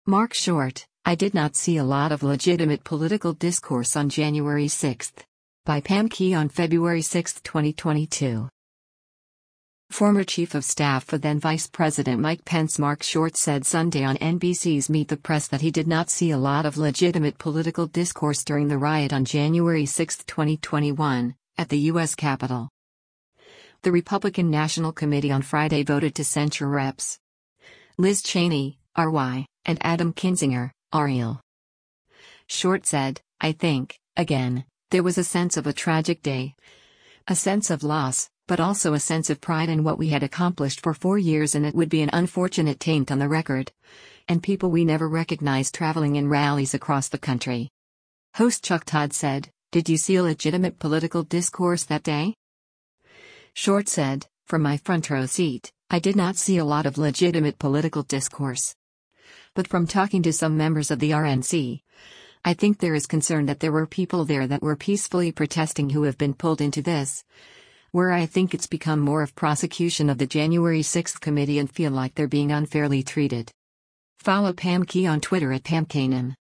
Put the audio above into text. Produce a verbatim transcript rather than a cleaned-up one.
Mark Short, I did not see a lot of legitimate political discourse on January sixth. By Pam Key on February sixth, twenty twenty-two. Former Chief of Staff for then Vice President Mike Pence Mark Short said Sunday on N B C's Meet the Press that he did not see a lot of legitimate political discourse during the riot on January sixth, twenty twenty-one, at the U S Capitol. The Republican National Committee on Friday voted to censure Reps Liz Cheney, R Y, and Adam Kinzinger, R L. Short said, I think, again, there was a sense of a tragic day. A sense of loss, but also a sense of pride in what we had accomplished for four years, and it would be an unfortunate taint on the record. And people we never recognized traveling in rallies across the country. Host Chuck Todd said, did you see a legitimate political discourse that day? Short said, from my front row seat, I did not see a lot of legitimate political discourse. But from talking to some members of the R N C, I think there is concern that there were people there that were peacefully protesting who have been pulled into this, where I think it's become more of prosecution of the January sixth committee and feel like they're being unfairly treated. Follow Pam Key on Twitter at Pam Kanem.